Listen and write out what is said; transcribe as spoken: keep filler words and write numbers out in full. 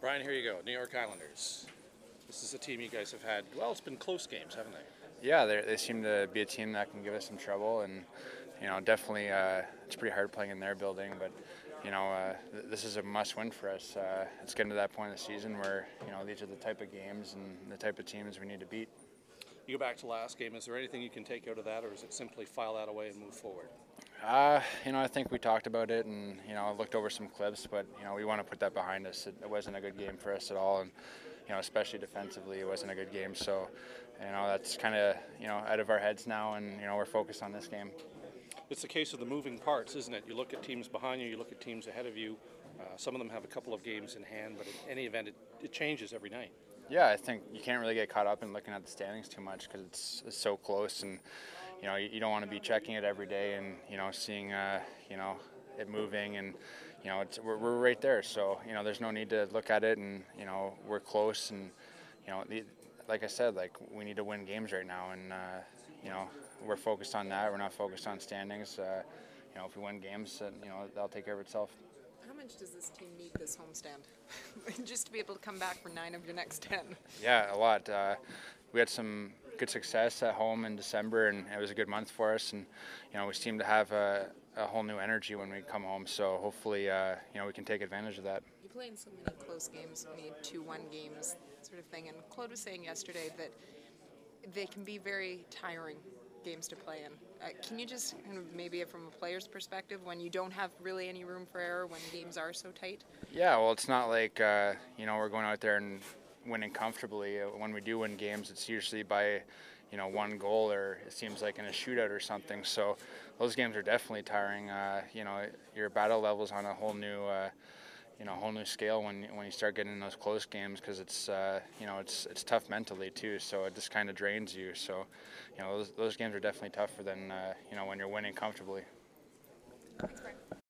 Brian, here you go. New York Islanders. This is a team you guys have had. Well, it's been close games, haven't they? Yeah, they they seem to be a team that can give us some trouble, and you know, definitely uh, it's pretty hard playing in their building. But you know, uh, th- this is a must-win for us. Uh, it's getting to that point of the season where you know these are the type of games and the type of teams we need to beat. You go back to last game. Is there anything you can take out of that, or is it simply file that away and move forward? Uh, you know, I think we talked about it, and you know, looked over some clips, but you know, we want to put that behind us. It, it wasn't a good game for us at all, and you know, especially defensively, it wasn't a good game. So, you know, that's kind of you know out of our heads now, and you know, we're focused on this game. It's the case of the moving parts, isn't it? You look at teams behind you, you look at teams ahead of you. Uh, some of them have a couple of games in hand, but in any event, it, it changes every night. Yeah, I think you can't really get caught up in looking at the standings too much because it's, it's so close, and you know you, you don't want to be checking it every day and you know seeing uh, you know it moving, and you know it's, we're, we're right there. So you know there's no need to look at it, and you know we're close, and you know the, like I said, like we need to win games right now, and uh, you know we're focused on that. We're not focused on standings. Uh, you know if we win games, uh, you know that'll take care of itself. How much does this team need this homestand just to be able to come back for nine of your next ten? Yeah, a lot. Uh, we had some good success at home in December, and it was a good month for us. And you know, we seem to have a, a whole new energy when we come home. So hopefully, uh, you know, we can take advantage of that. You play in so many close games, made two one games, sort of thing. And Claude was saying yesterday that they can be very tiring games to play in. Uh, can you just kind of maybe from a player's perspective, when you don't have really any room for error, when games are so tight? Yeah, well, it's not like uh, you know we're going out there and winning comfortably. Uh, When we do win games, it's usually by you know one goal, or it seems like in a shootout or something. So those games are definitely tiring. Uh, you know, your battle level's on a whole new. Uh, you know, whole new scale when when you start getting in those close games because it's uh, you know it's it's tough mentally too. So it just kind of drains you. So, you know, those those games are definitely tougher than uh, you know when you're winning comfortably. Thanks, Brian.